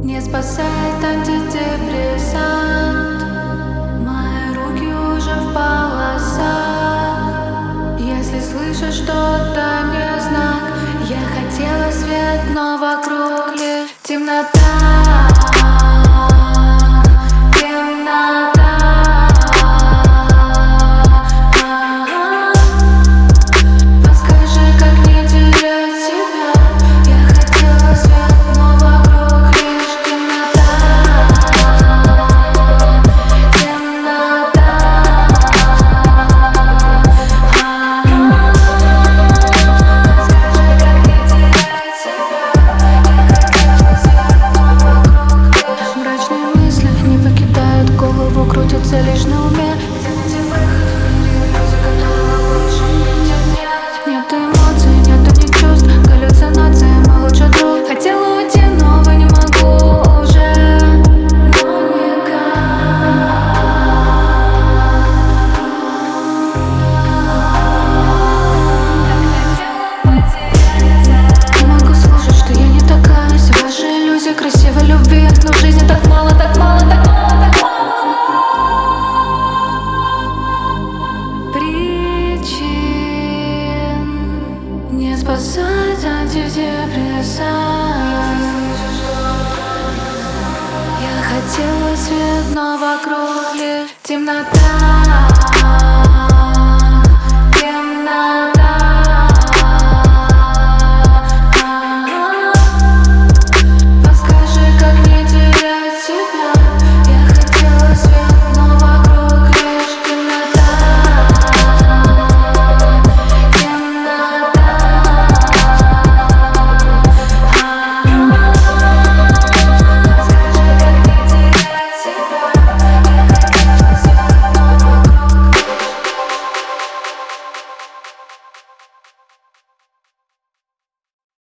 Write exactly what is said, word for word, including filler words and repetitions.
Не спасает антидепрессант. Мои руки уже в полосах. Если слышишь что-то, не знак. Я хотела свет, но вокруг лишь темнота. Крутятся лишь на уме. Где найти выход в мире иллюзий, которого больше нигде нет. Нет эмоций, нету ни чувств, галлюцинации, мой лучший друг. Хотела уйти, но увы, не могу уже. Но никак. Не могу слушать, что я не такая. Все ваши иллюзии, красивой любви. Но в жизни так мало, так мало, так мало, так мало. Не спасать антидепрессант. Я хотела свет, но вокруг лишь темнота.